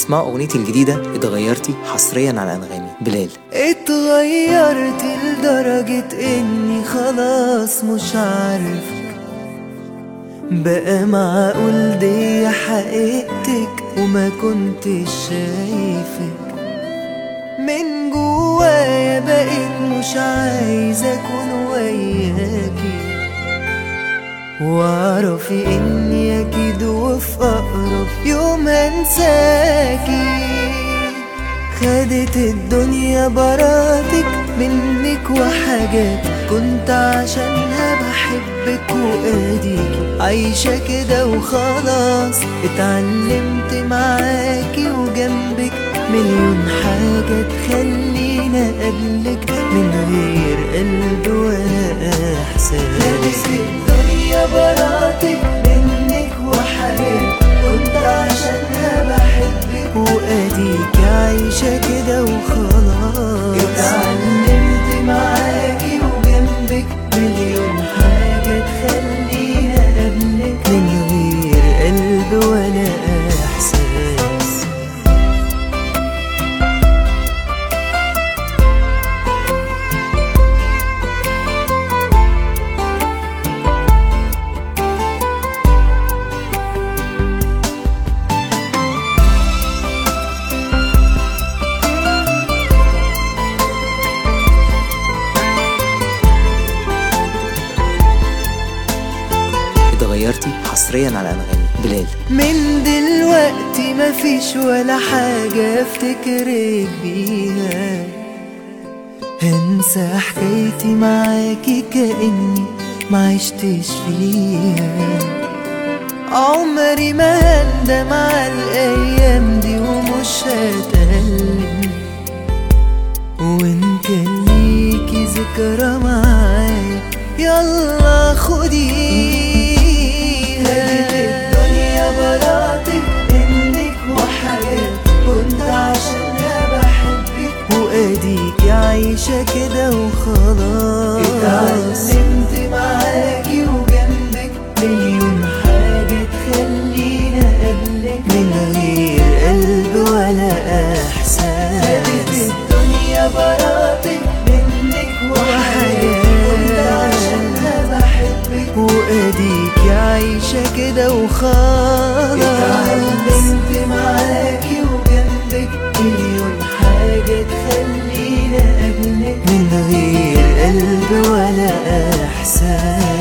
اسمعوا اغنيتي الجديدة اتغيرتي حصريا على انغامي. بلال. اتغيرت لدرجة اني خلاص مش عارفك، بقى معقول دي حقيقتك وما كنتش شايفك؟ من جوايا بقيت مش عايز اكون وياكي، واعرفي اني اكيد وفي اقرب يوم هنساكي. خدت الدنيا براتك منك وحاجات كنت عشانها بحبك، واديكي عايشة كده وخلاص. اتعلمت معاكي وجنبك مليون حاجة تخليني اقابلك من غير قلب ولا احساس. خدت الدنيا براتك منك وحاجات كنت عشانها بحبك، واديك عايشة كده وخلاص. اتعلمت معاكي وجنبك مليون حاجة تخليني اقابلك من غير قلب ولا احساس. اتغيرتي حصريا على انغامي. بلال. من دلوقتي مفيش ولا حاجة افتكرك بيها، هنسى حكايتي معاكي كأني معشتش فيها. عمري ما هندم على الأيام دي ومش هتألم، وإن كان ليكي ذكرى معايا يلا خديها. الدنيا براتك منك وحاجات كنت عشانها بحبك، واديك عايشة كده وخلاص. اتعلمت معاكي وجنبك مليون حاجة تخليني اقابلك من غير قلب ولا احساس. الدنيا براتك منك وحاجات كنت عشانها بحبك، واديك عايشة كده وخلاص. اتعلمت معاكي وجنبك مليون حاجة تخليني اقابلك من غير قلب ولا احساس.